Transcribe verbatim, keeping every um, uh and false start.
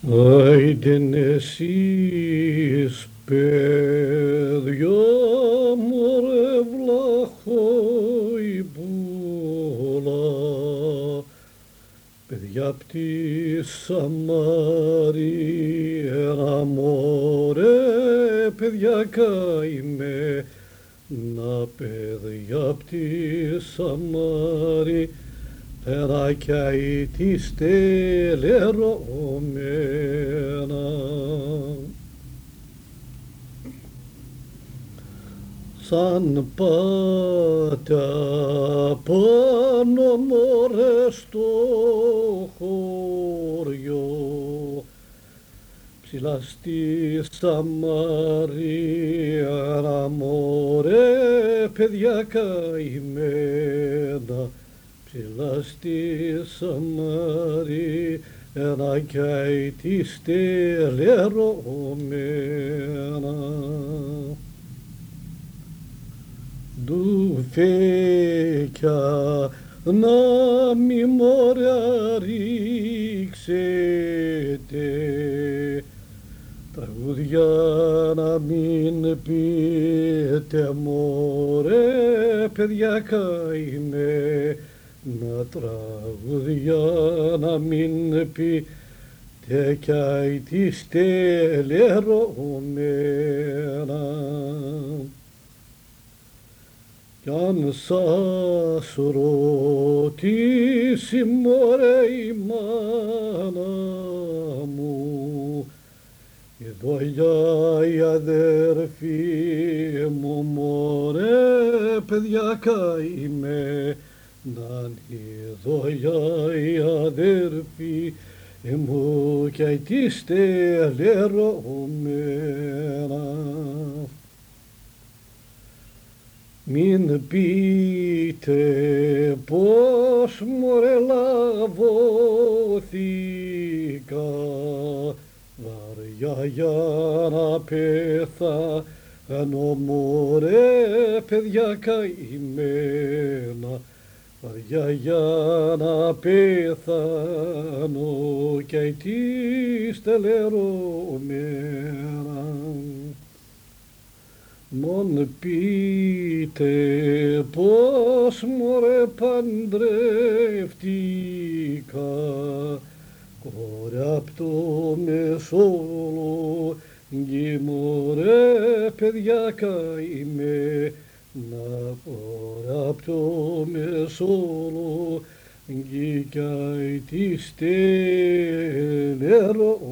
Άιντεν εσείς παιδιά μωρέ βλαχοϊπούλα, παιδιά απ' τη Σαμαρία μωρέ παιδιά καημένα, παιδιά απ' τη Σαμαρία περάκια ή της τελερωμένα. Σαν πάτα πάνω μωρέ στο χωριό, ψηλά στη Σαμαρία μωρέ παιδιά καημένα, ψηλά στη Σαμαρία κι της τελερωμένα. Ντουφέκια να μη μωρά ρίξετε, τραγούδια να μην πείτε μωρέ παιδιά καημένα, τραγούδια να μην πείτε κι της τελερωμένα. Κι αν σας ρωτήσει μωρέ η μάνα μου, εδώ για η αδέρφη μου μωρέ παιδιά καημένα, εδώ για η αδέρφη μου κι της τελερωμένα. Μην πείτε πως μωρέ λαβώθηκα, βαριά για να πεθάνω μωρέ παιδιά καημένα, βαριά για να πεθάνω κι της τελερωμένα. Μον πείτε πως μωρέ παντρεύτηκα, κόρη απ' το Μεσόλογγι μωρέ παιδιά καημένα, κόρη απ' το Μεσόλογγι κι της τελερωμένα.